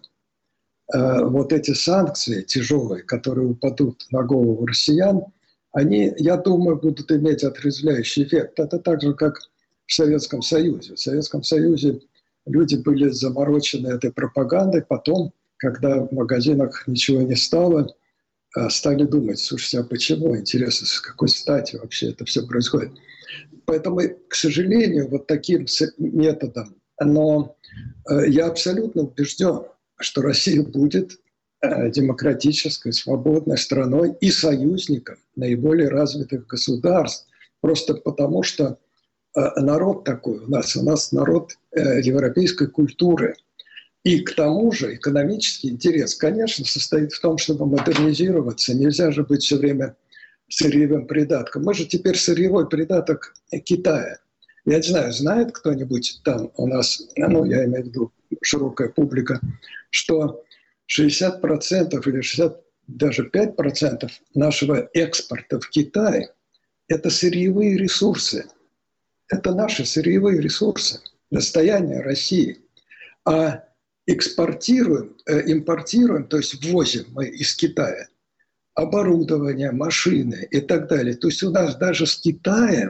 э, вот эти санкции тяжелые, которые упадут на голову россиян, они, я думаю, будут иметь отрезвляющий эффект. Это так же, как в Советском Союзе. В Советском Союзе люди были заморочены этой пропагандой. Потом, когда в магазинах ничего не стало, стали думать, слушайте, а почему, интересно, с какой стати вообще это все происходит. Поэтому, к сожалению, вот таким методом. Но я абсолютно убежден, что Россия будет демократической, свободной страной и союзником наиболее развитых государств. Просто потому, что народ такой у нас, у нас народ европейской культуры. И к тому же экономический интерес, конечно, состоит в том, чтобы модернизироваться. Нельзя же быть все время сырьевым придатком. Мы же теперь сырьевой придаток Китая. Я не знаю, знает кто-нибудь там у нас, ну, я имею в виду широкая публика, что шестьдесят процентов или шестьдесят, даже пять процентов нашего экспорта в Китай – это сырьевые ресурсы. Это наши сырьевые ресурсы, достояние России. А экспортируем, э, импортируем, то есть ввозим мы из Китая оборудование, машины и так далее. То есть у нас даже с Китаем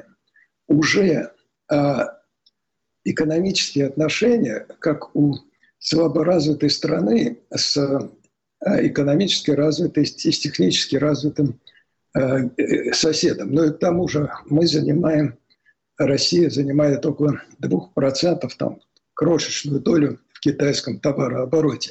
уже э, экономические отношения, как у слаборазвитой страны с э, экономически развитой, с технически развитым э, э, соседом. Но и к тому же мы занимаем Россия занимает около двух процентов, там, крошечную долю в китайском товарообороте.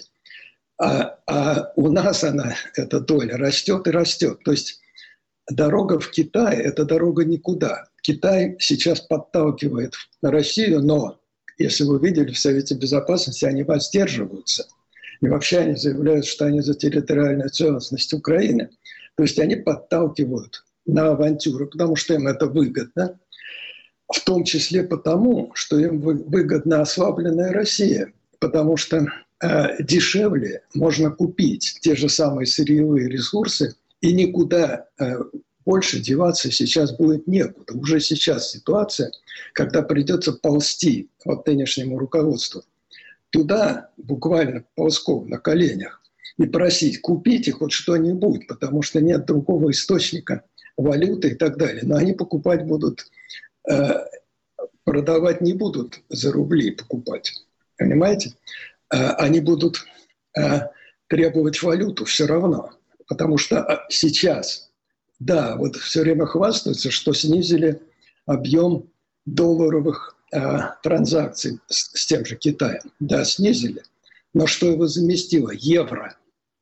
А, а у нас она, эта доля, растет и растет. То есть дорога в Китай – это дорога никуда. Китай сейчас подталкивает Россию, но, если вы видели, в Совете Безопасности они воздерживаются. И вообще они заявляют, что они за территориальную целостность Украины. То есть они подталкивают на авантюру, потому что им это выгодно. В том числе потому, что им выгодна ослабленная Россия. Потому что э, дешевле можно купить те же самые сырьевые ресурсы, и никуда э, больше деваться сейчас будет некуда. Уже сейчас ситуация, когда придется ползти от нынешнему руководству туда, буквально ползком на коленях, и просить, купите хоть что-нибудь, потому что нет другого источника валюты и так далее. Но они покупать будут, э, продавать не будут за рубли покупать. Понимаете? Э, они будут э, требовать валюту все равно. Потому что сейчас, да, вот все время хвастаются, что снизили объем долларовых э, транзакций с, с тем же Китаем. Да, снизили. Но что его заместило? Евро.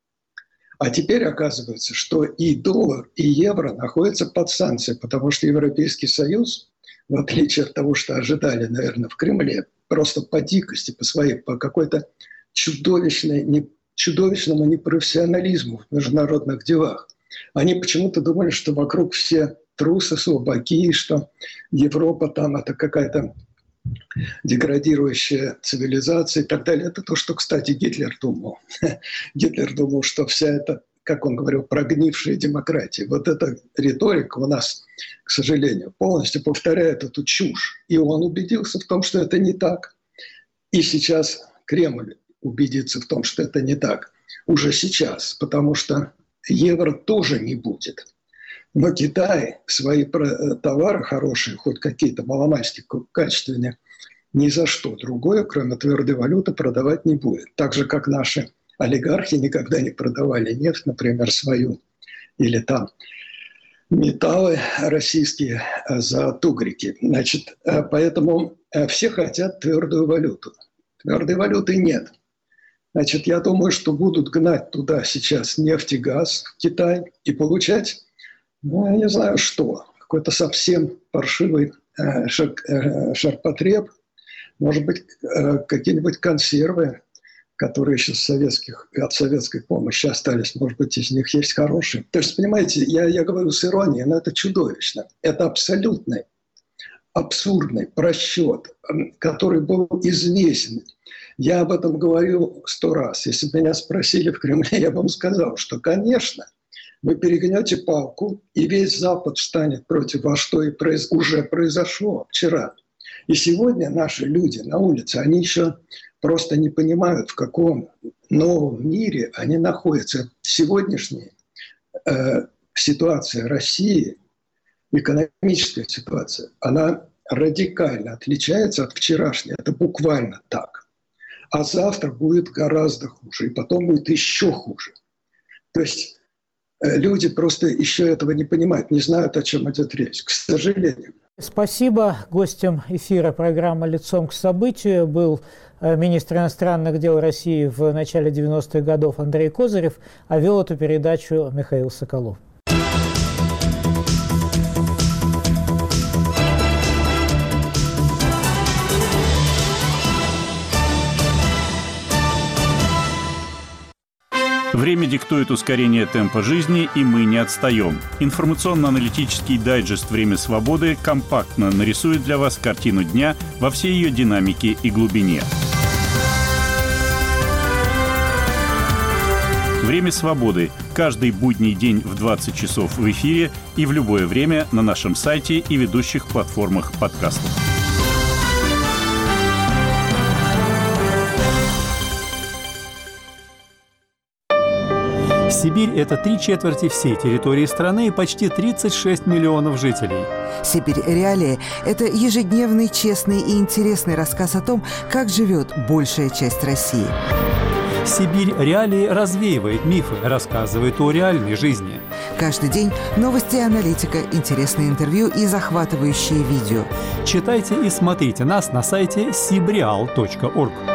А теперь оказывается, что и доллар, и евро находятся под санкцией, потому что Европейский Союз, в отличие от того, что ожидали, наверное, в Кремле, просто по дикости, по своей, по какой-то чудовищной, не, чудовищному непрофессионализму в международных делах. Они почему-то думали, что вокруг все трусы, слабаки, что Европа там это какая-то деградирующая цивилизация и так далее. Это то, что, кстати, Гитлер думал. Гитлер думал, что вся эта, как он говорил, прогнившая демократия. Вот эта риторика у нас, к сожалению, полностью повторяет эту чушь. И он убедился в том, что это не так. И сейчас Кремль убедится в том, что это не так. Уже сейчас, потому что евро тоже не будет. Но Китай свои товары хорошие, хоть какие-то маломальски качественные, ни за что другое, кроме твердой валюты, продавать не будет. Так же, как наши олигархи никогда не продавали нефть, например, свою, или там металлы российские за тугрики. Значит, поэтому все хотят твердую валюту. Твердой валюты нет. Значит, я думаю, что будут гнать туда сейчас нефть и газ в Китай и получать, ну, я не знаю что, какой-то совсем паршивый э, шар, э, ширпотреб, может быть, э, какие-нибудь консервы, которые еще с советских, от советской помощи остались, может быть, из них есть хорошие. То есть, понимаете, я, я говорю с иронией, но это чудовищно. Это абсолютный, абсурдный просчет, который был известен. Я об этом говорил сто раз. Если бы меня спросили в Кремле, я бы вам сказал, что, конечно, вы перегнете палку, и весь Запад встанет против вас, что и произ... уже произошло вчера. И сегодня наши люди на улице, они еще просто не понимают, в каком новом мире они находятся. Сегодняшняя э, ситуация России, экономическая ситуация, она радикально отличается от вчерашней. Это буквально так. А завтра будет гораздо хуже, и потом будет еще хуже. То есть люди просто еще этого не понимают, не знают, о чем идет речь, к сожалению. Спасибо. Гостем эфира программы «Лицом к событию» был министр иностранных дел России в начале девяностых годов Андрей Козырев, а вел эту передачу Михаил Соколов. Время диктует ускорение темпа жизни, и мы не отстаем. Информационно-аналитический дайджест «Время свободы» компактно нарисует для вас картину дня во всей ее динамике и глубине. «Время свободы» каждый будний день в двадцать часов в эфире и в любое время на нашем сайте и ведущих платформах подкастов. Сибирь – это три четверти всей территории страны и почти тридцать шесть миллионов жителей. «Сибирь. Реалии» – это ежедневный, честный и интересный рассказ о том, как живет большая часть России. Сибирь Реалии развеивает мифы, рассказывает о реальной жизни. Каждый день новости и аналитика, интересные интервью и захватывающие видео. Читайте и смотрите нас на сайте сибреал точка орг.